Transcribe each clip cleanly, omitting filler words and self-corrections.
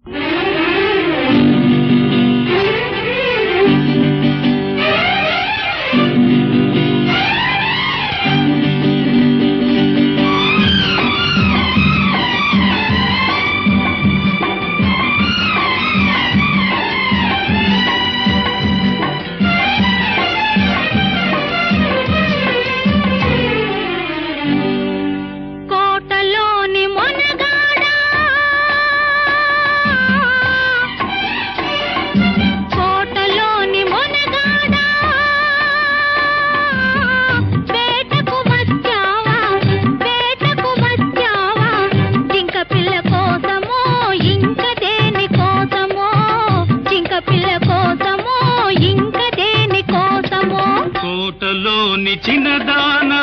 కోటలోని చిన్నదానా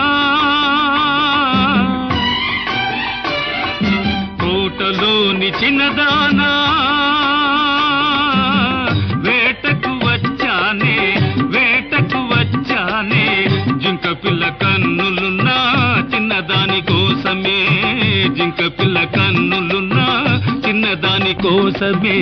కోటలోని చిన్నదానా వేటకు వచ్చానే జింక పిల్ల కన్నులున్నా చిన్నదాని కోసమే జింక పిల్ల కన్నులున్నా చిన్నదాని కోసమే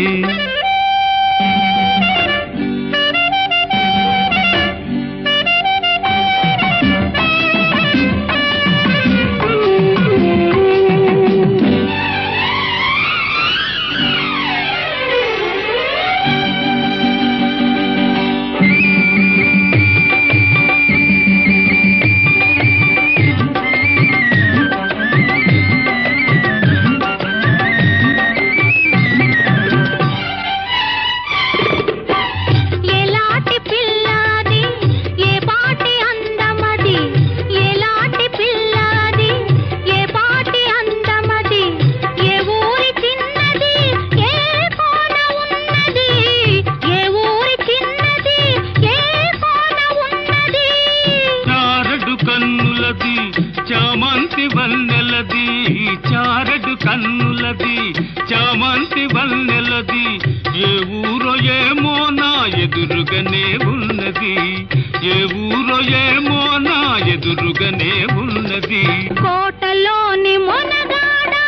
చామంతి వన్నెలది చారడు కన్నులది చామంతి వన్నెలది ఏ ఊరో ఏమో నా ఎదురుగానే ఉన్నది ఏ ఊరో ఏమో నా ఎదురుగానే ఉన్నది కోటలోని మొనగాడా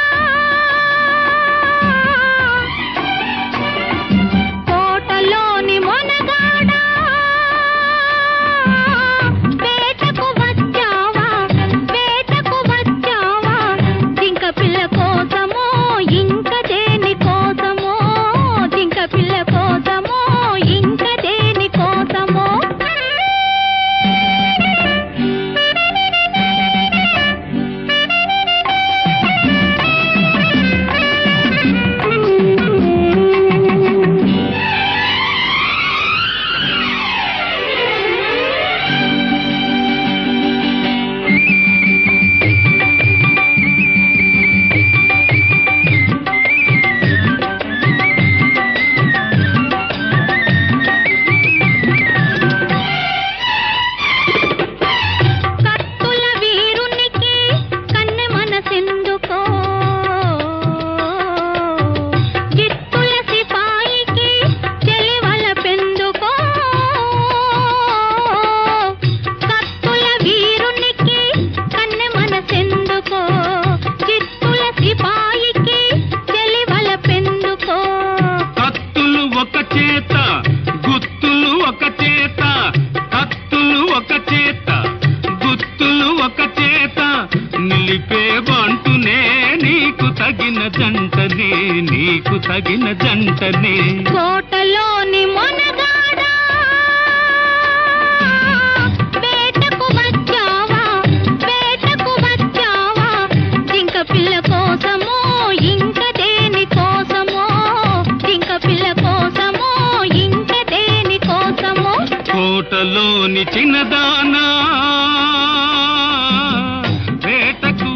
కోటలోని మొనగాడా నీకు తగిన జంటనే కోటలోని మొనగాడా వేటకు వచ్చావా జింక పిల్ల కోసమో ఇంక దేని కోసమో జింక పిల్ల కోసమో ఇంక దేని కోసమో కోటలోని చిన్నదానా వేటకు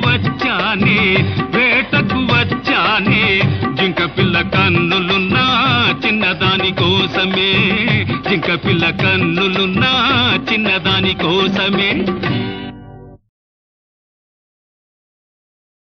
వచ్చానే జింక పిల్ల కన్నులున్నా చిన్నదాని కోసమే జింక పిల్ల కన్నులున్నా చిన్నదాని కోసమే